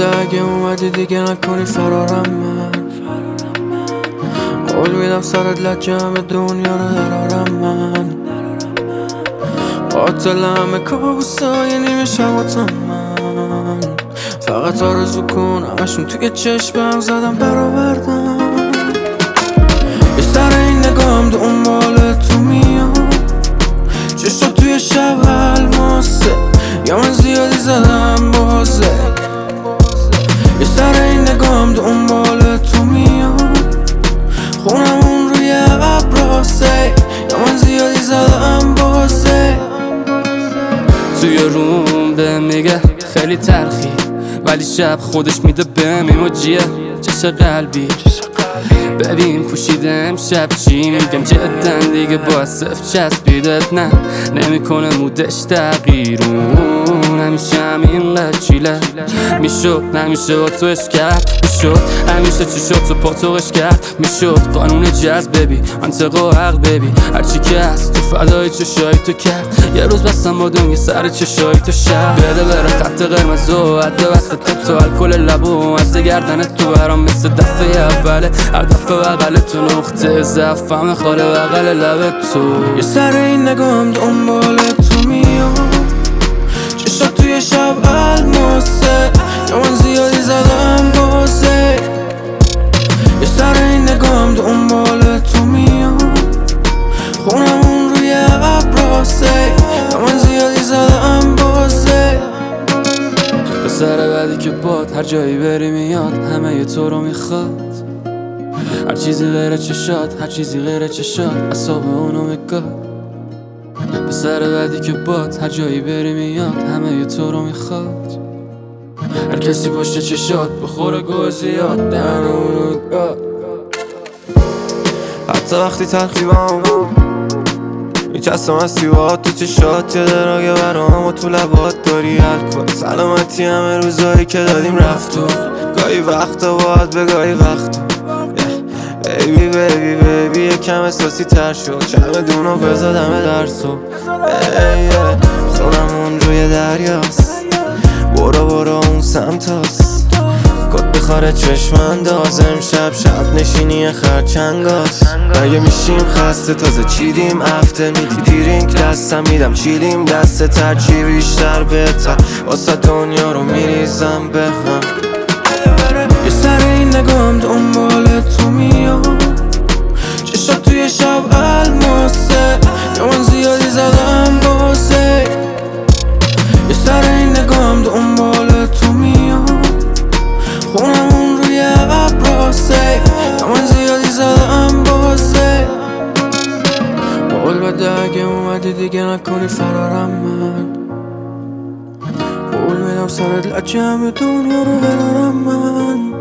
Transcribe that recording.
بده اگه اومدی دیگه نکنی فرارم من. قول میدم سرت لجم دنیا رو درارم من. قاتل همه کابوسای نیمه شباتم من. فقط آرزو کن همشون توی چشمم زدم برآوردم. یه سر این نگاهم دنبال تو میام، چشم توی شب الماسه، یا من زیادی زدم بازه. یه سر این نگاهم دنبال تو میام، خونمون روی ابراسه، یا من زیادی زدم بازه. توی روم به میگه خیلی تلخی، ولی شب خودش میده بهم ایموجیه چش قلبی. ببین پوشیده امشب چی میگم جدا دیگه با صف چسبیدت نه نمیکنه مودش تغییرون. همیشه همینقدر چیله میشد نمیشه با توش کرد میشد همیشه چی شد تو پاتوقش کرد میشد قانون جذب ببی منطق و حق ببی هرچی که هست تو فدای چشای تو کرد. یه روز بستم با دنیا سر چشای تو شب بده بره خط قرمز و عده وسط تو الکل لبو از گردن تو برام مثل دفعه اوله. هر دفعه بغل تو نقطه ضعفم خاله بغل لب تو. یه سر این نگاهم دنبال تو میام، چشم توی شب الماسه، یا من زیادی زدم بازه. یه سر این نگاهم دنبال تو میام، خونمون روی ابراسه، یا من زیادی زدم بازه. پسر بعدی که باد هر جایی بری میاد همه ی تو رو میخواد. هر چیزی غیر چشات هر چیزی غیر چشات اصاب اونو میگاد. پسر بعدی که باد هر جایی بری میاد همه ی تو رو میخواد. هر کسی پشت چشات بخوره گوه زیاد دهن اونو میگاد. حتی وقتی تلخی با هم میچستم از سیوات تو چشات، یه دراگه برام و تو لبات داری حل کن. سلامتی همه روزایی که دادیم رفت و گاهی وقتا باید به گاهی وقتا بیبی بیبی بیبی یکم احساسی تر شد. چمدونو بذار دم درسو خونمون روی دریاست، برو اون سمت هست. کت بخاره چشم انداز امشب شب نشینی خرچنگاست. اگه میشیم خسته تازه چیدیم هفته میدی دیرینک دستم میدم چیلیم دسته ترچی بیشتر بهتر واسه دنیا رو میریزم به هم. یه سر این نگاهم دنبال تو میام، چشم توی شب الماسه، یا من زیادی زدم بازه. یه سر این نگاهم دنبال تو میام، خونمون روی ابراسه، یا من زیادی زدم بازه. قول بده اگه اومدی دیگه نکنی فرارم من. قول میدم سرت لجم دنیا رو برارم من.